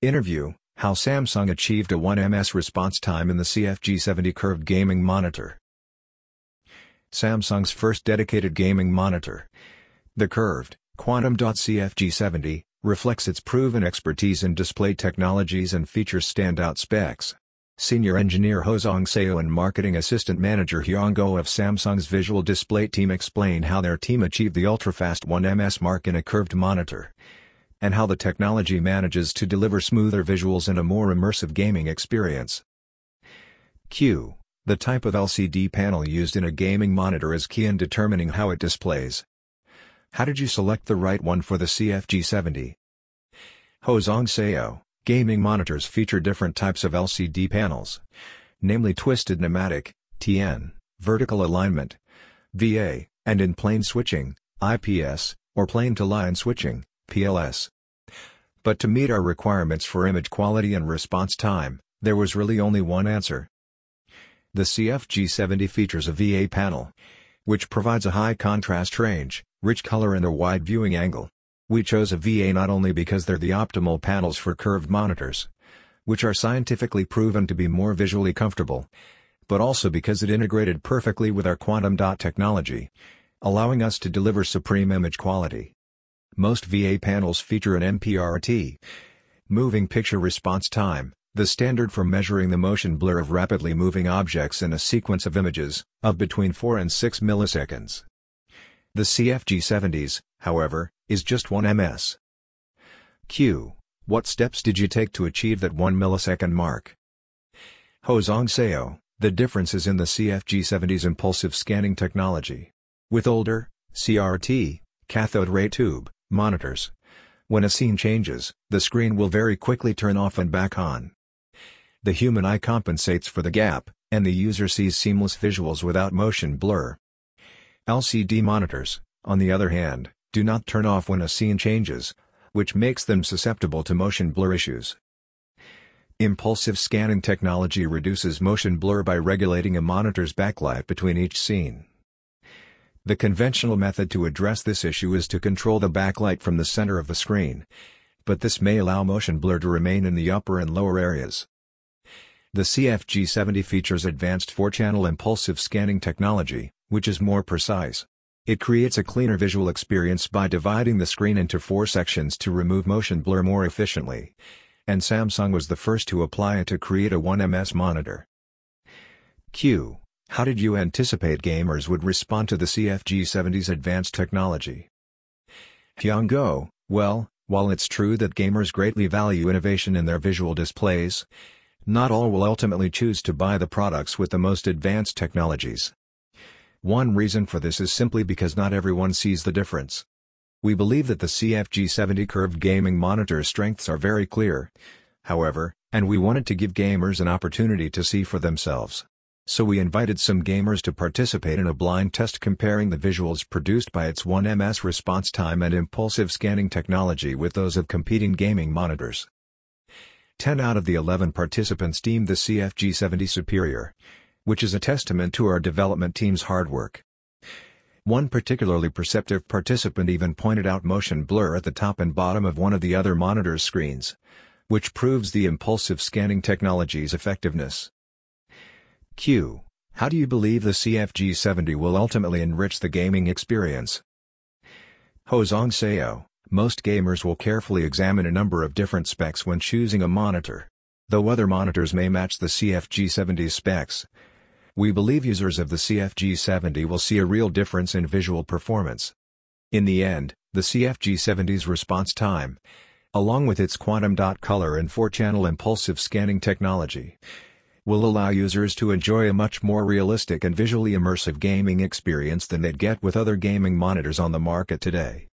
Interview: How Samsung achieved a 1ms response time in the CFG70 curved gaming monitor. Samsung's first dedicated gaming monitor, the curved Quantum Dot CFG70, reflects its proven expertise in display technologies and features standout specs. Senior engineer Hozong Seo and marketing assistant manager Hyung Go of Samsung's visual display team explain how their team achieved the ultra-fast 1ms mark in a curved monitor, and how the technology manages to deliver smoother visuals and a more immersive gaming experience. Q. The type of LCD panel used in a gaming monitor is key in determining how it displays. How did you select the right one for the CFG70? Hozong Seo. Gaming monitors feature different types of LCD panels, namely twisted pneumatic, TN, vertical alignment, VA, and in plane switching, IPS, or plane-to-line switching, PLS. But to meet our requirements for image quality and response time, there was really only one answer. The CFG70 features a VA panel, which provides a high contrast range, rich color and a wide viewing angle. We chose a VA not only because they're the optimal panels for curved monitors, which are scientifically proven to be more visually comfortable, but also because it integrated perfectly with our Quantum Dot technology, allowing us to deliver supreme image quality. Most VA panels feature an MPRT, moving picture response time, the standard for measuring the motion blur of rapidly moving objects in a sequence of images, of between 4 and 6 milliseconds. The CFG70's, however, is just 1ms. Q. What steps did you take to achieve that 1 millisecond mark? Hozong Seo. The difference is in the CFG70's impulsive scanning technology. With older, CRT, cathode ray tube, monitors, when a scene changes, the screen will very quickly turn off and back on. The human eye compensates for the gap, and the user sees seamless visuals without motion blur. LCD monitors, on the other hand, do not turn off when a scene changes, which makes them susceptible to motion blur issues. Impulsive scanning technology reduces motion blur by regulating a monitor's backlight between each scene. The conventional method to address this issue is to control the backlight from the center of the screen, but this may allow motion blur to remain in the upper and lower areas. The CFG70 features advanced 4-channel impulsive scanning technology, which is more precise. It creates a cleaner visual experience by dividing the screen into 4 sections to remove motion blur more efficiently, and Samsung was the first to apply it to create a 1ms monitor. Q. How did you anticipate gamers would respond to the CFG70's advanced technology? Hyung Go. Well, while it's true that gamers greatly value innovation in their visual displays, not all will ultimately choose to buy the products with the most advanced technologies. One reason for this is simply because not everyone sees the difference. We believe that the CFG70 curved gaming monitor's strengths are very clear, however, and we wanted to give gamers an opportunity to see for themselves. So we invited some gamers to participate in a blind test comparing the visuals produced by its 1ms response time and impulsive scanning technology with those of competing gaming monitors. 10 out of the 11 participants deemed the CFG70 superior, which is a testament to our development team's hard work. One particularly perceptive participant even pointed out motion blur at the top and bottom of one of the other monitor's screens, which proves the impulsive scanning technology's effectiveness. Q. How do you believe the CFG70 will ultimately enrich the gaming experience? Hozong Seo. Most gamers will carefully examine a number of different specs when choosing a monitor. Though other monitors may match the CFG70's specs, we believe users of the CFG70 will see a real difference in visual performance. In the end, the CFG70's response time, along with its Quantum Dot color and 4-channel impulsive scanning technology, will allow users to enjoy a much more realistic and visually immersive gaming experience than they'd get with other gaming monitors on the market today.